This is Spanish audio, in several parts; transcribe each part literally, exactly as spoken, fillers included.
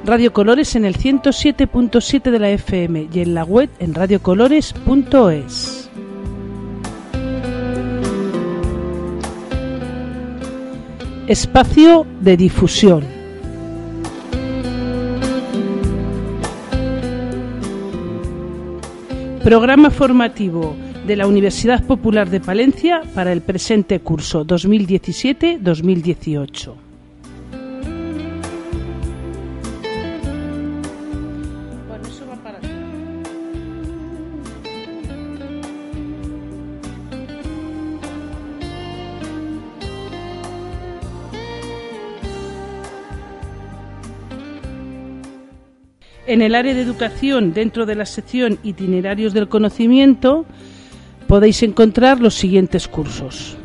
Radio Colores en el ciento siete punto siete de la F M y en la web en radio colores punto es. Espacio de difusión. Programa formativo de la Universidad Popular de Palencia para el presente curso dos mil diecisiete dos mil dieciocho. Bueno, eso va para ti. En el área de educación, dentro de la sección Itinerarios del Conocimiento, podéis encontrar los siguientes cursos.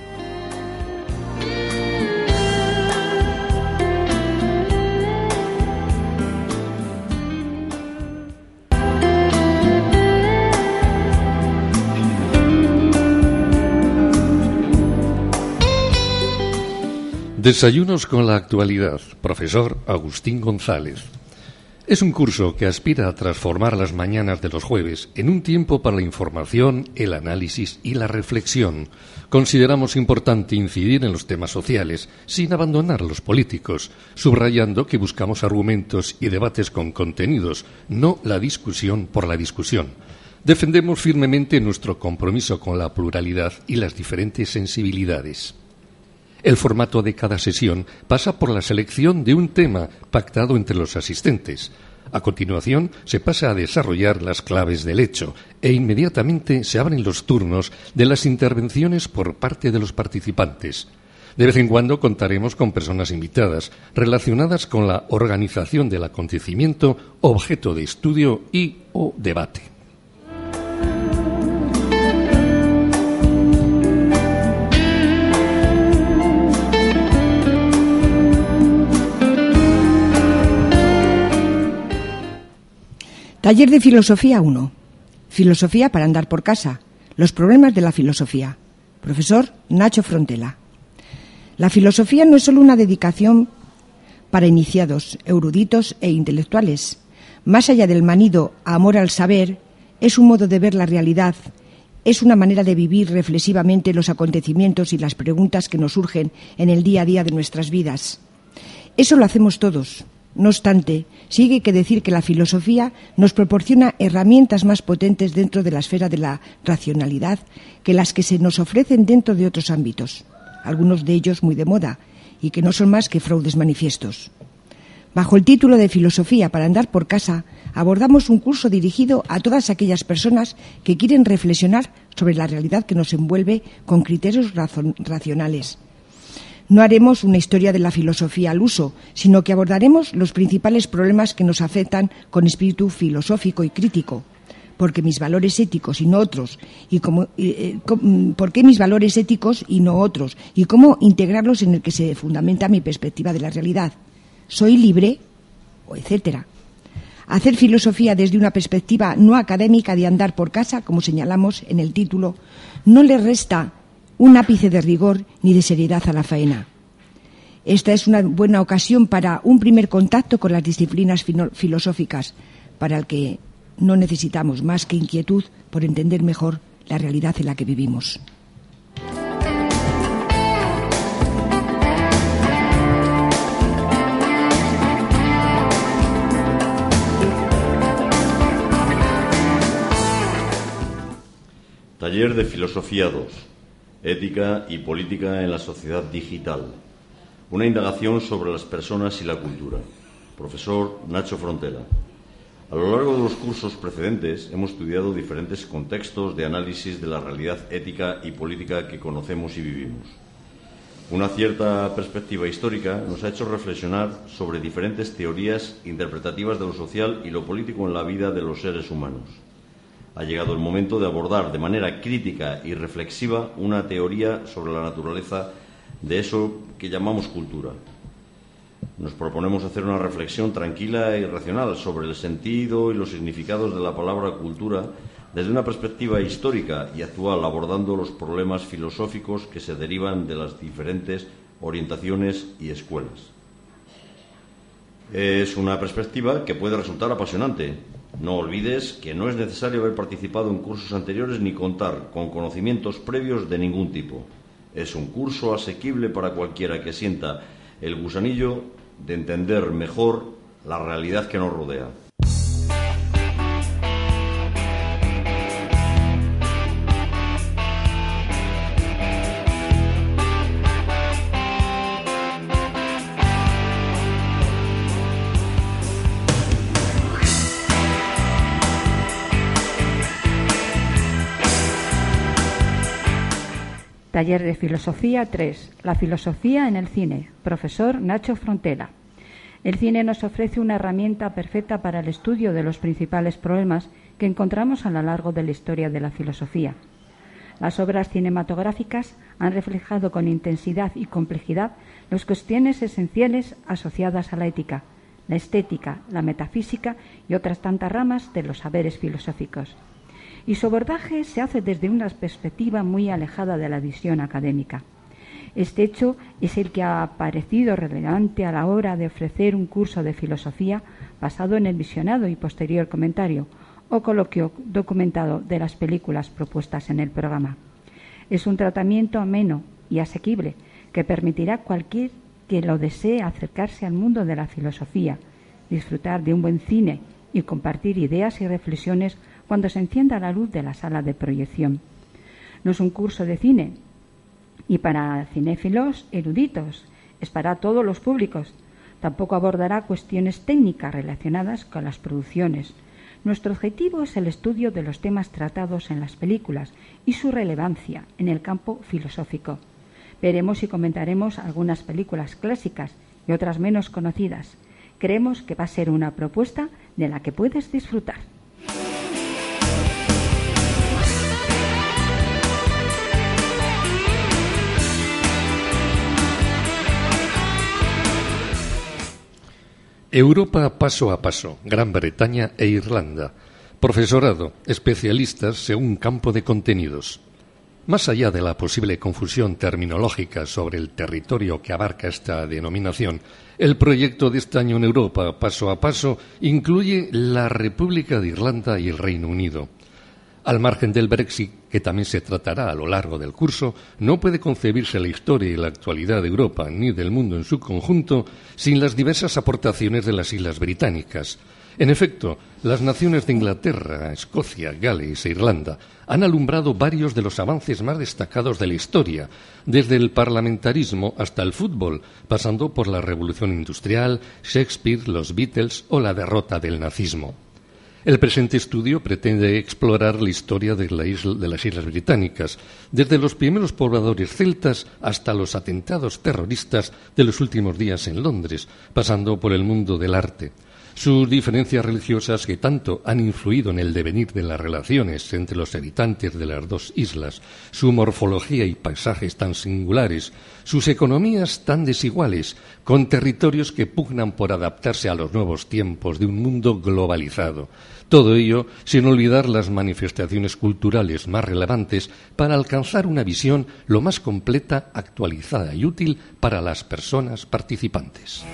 Desayunos con la actualidad, profesor Agustín González. Es un curso que aspira a transformar las mañanas de los jueves en un tiempo para la información, el análisis y la reflexión. Consideramos importante incidir en los temas sociales, sin abandonar los políticos, subrayando que buscamos argumentos y debates con contenidos, no la discusión por la discusión. Defendemos firmemente nuestro compromiso con la pluralidad y las diferentes sensibilidades. El formato de cada sesión pasa por la selección de un tema pactado entre los asistentes. A continuación, se pasa a desarrollar las claves del hecho e inmediatamente se abren los turnos de las intervenciones por parte de los participantes. De vez en cuando contaremos con personas invitadas relacionadas con la organización del acontecimiento, objeto de estudio y o debate. Taller de Filosofía uno. Filosofía para andar por casa. Los problemas de la filosofía. Profesor Nacho Frontela. La filosofía no es solo una dedicación para iniciados, eruditos e intelectuales. Más allá del manido amor al saber, es un modo de ver la realidad, es una manera de vivir reflexivamente los acontecimientos y las preguntas que nos surgen en el día a día de nuestras vidas. Eso lo hacemos todos. No obstante, sí hay que decir que la filosofía nos proporciona herramientas más potentes dentro de la esfera de la racionalidad que las que se nos ofrecen dentro de otros ámbitos, algunos de ellos muy de moda, y que no son más que fraudes manifiestos. Bajo el título de Filosofía para andar por casa, abordamos un curso dirigido a todas aquellas personas que quieren reflexionar sobre la realidad que nos envuelve con criterios razon- racionales. No haremos una historia de la filosofía al uso, sino que abordaremos los principales problemas que nos afectan con espíritu filosófico y crítico. Porque mis valores éticos y no otros, y cómo, eh, ¿por qué mis valores éticos y no otros? Y cómo integrarlos en el que se fundamenta mi perspectiva de la realidad. ¿Soy libre? O etcétera. Hacer filosofía desde una perspectiva no académica de andar por casa, como señalamos en el título, no le resta un ápice de rigor ni de seriedad a la faena. Esta es una buena ocasión para un primer contacto con las disciplinas filosóficas, para el que no necesitamos más que inquietud por entender mejor la realidad en la que vivimos. Taller de Filosofía dos. Ética y política en la sociedad digital. Una indagación sobre las personas y la cultura. Profesor Nacho Frontela. A lo largo de los cursos precedentes hemos estudiado diferentes contextos de análisis de la realidad ética y política que conocemos y vivimos. Una cierta perspectiva histórica nos ha hecho reflexionar sobre diferentes teorías interpretativas de lo social y lo político en la vida de los seres humanos. Ha llegado el momento de abordar de manera crítica y reflexiva una teoría sobre la naturaleza de eso que llamamos cultura. Nos proponemos hacer una reflexión tranquila y racional sobre el sentido y los significados de la palabra cultura desde una perspectiva histórica y actual, abordando los problemas filosóficos que se derivan de las diferentes orientaciones y escuelas. Es una perspectiva que puede resultar apasionante. No olvides que no es necesario haber participado en cursos anteriores ni contar con conocimientos previos de ningún tipo. Es un curso asequible para cualquiera que sienta el gusanillo de entender mejor la realidad que nos rodea. Taller de Filosofía tres. La filosofía en el cine. Profesor Nacho Frontela. El cine nos ofrece una herramienta perfecta para el estudio de los principales problemas que encontramos a lo largo de la historia de la filosofía. Las obras cinematográficas han reflejado con intensidad y complejidad las cuestiones esenciales asociadas a la ética, la estética, la metafísica y otras tantas ramas de los saberes filosóficos. Y su abordaje se hace desde una perspectiva muy alejada de la visión académica. Este hecho es el que ha parecido relevante a la hora de ofrecer un curso de filosofía basado en el visionado y posterior comentario o coloquio documentado de las películas propuestas en el programa. Es un tratamiento ameno y asequible que permitirá a cualquier que lo desee acercarse al mundo de la filosofía, disfrutar de un buen cine y compartir ideas y reflexiones cuando se encienda la luz de la sala de proyección. No es un curso de cine y para cinéfilos eruditos, es para todos los públicos. Tampoco abordará cuestiones técnicas relacionadas con las producciones. Nuestro objetivo es el estudio de los temas tratados en las películas y su relevancia en el campo filosófico. Veremos y comentaremos algunas películas clásicas y otras menos conocidas. Creemos que va a ser una propuesta de la que puedes disfrutar. Europa paso a paso, Gran Bretaña e Irlanda. Profesorado, especialistas según campo de contenidos. Más allá de la posible confusión terminológica sobre el territorio que abarca esta denominación, el proyecto de este año en Europa, paso a paso, incluye la República de Irlanda y el Reino Unido. Al margen del Brexit, que también se tratará a lo largo del curso, no puede concebirse la historia y la actualidad de Europa ni del mundo en su conjunto sin las diversas aportaciones de las Islas Británicas. En efecto, las naciones de Inglaterra, Escocia, Gales e Irlanda han alumbrado varios de los avances más destacados de la historia, desde el parlamentarismo hasta el fútbol, pasando por la Revolución Industrial, Shakespeare, los Beatles o la derrota del nazismo. El presente estudio pretende explorar la historia de, la isla, de las Islas Británicas, desde los primeros pobladores celtas hasta los atentados terroristas de los últimos días en Londres, pasando por el mundo del arte. Sus diferencias religiosas que tanto han influido en el devenir de las relaciones entre los habitantes de las dos islas, su morfología y paisajes tan singulares, sus economías tan desiguales, con territorios que pugnan por adaptarse a los nuevos tiempos de un mundo globalizado. Todo ello sin olvidar las manifestaciones culturales más relevantes para alcanzar una visión lo más completa, actualizada y útil para las personas participantes.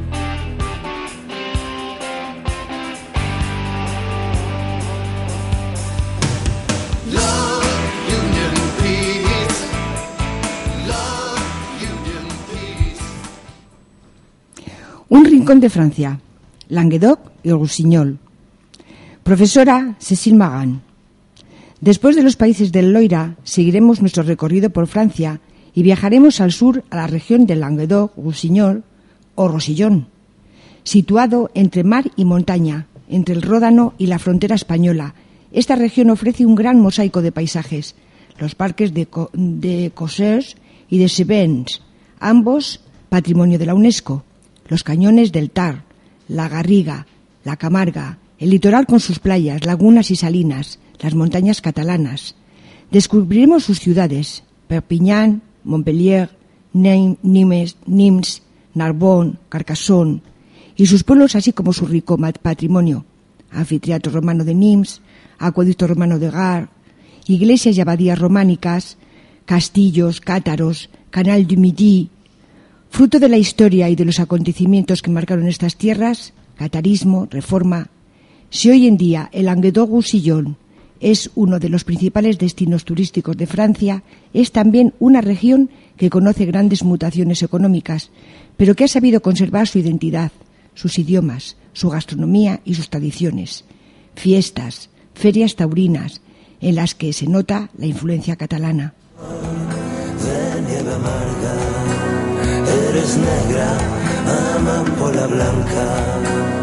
Un rincón de Francia, Languedoc y el Roussillon. Profesora Cécile Magan. Después de los países del Loira, seguiremos nuestro recorrido por Francia y viajaremos al sur a la región del Languedoc, Roussillon o Roussillon, situado entre mar y montaña, entre el Ródano y la frontera española. Esta región ofrece un gran mosaico de paisajes, los parques de, Co- de Cossers y de Cévennes, ambos patrimonio de la UNESCO, los cañones del Tar, la Garriga, la Camarga, el litoral con sus playas, lagunas y salinas, las montañas catalanas. Descubriremos sus ciudades, Perpiñán, Montpellier, Nimes, Nimes, Narbonne, Carcassonne, y sus pueblos así como su rico patrimonio, anfiteatro romano de Nimes, acueducto romano de Gard, iglesias y abadías románicas, castillos, cátaros, Canal du Midi, Fruto de la historia y de los acontecimientos que marcaron estas tierras, catarismo, reforma, si hoy en día el Languedoc-Roussillon es uno de los principales destinos turísticos de Francia, es también una región que conoce grandes mutaciones económicas, pero que ha sabido conservar su identidad, sus idiomas, su gastronomía y sus tradiciones. Fiestas, ferias taurinas, en las que se nota la influencia catalana. De nieve amarga, eres negra, amapola blanca,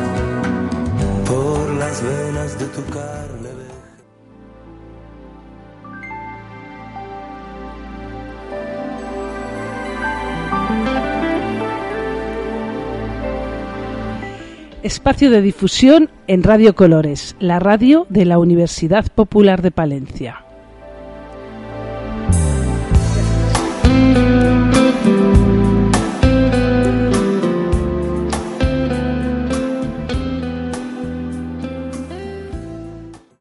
por las venas de tu carne. Espacio de difusión en Radio Colores, la radio de la Universidad Popular de Palencia.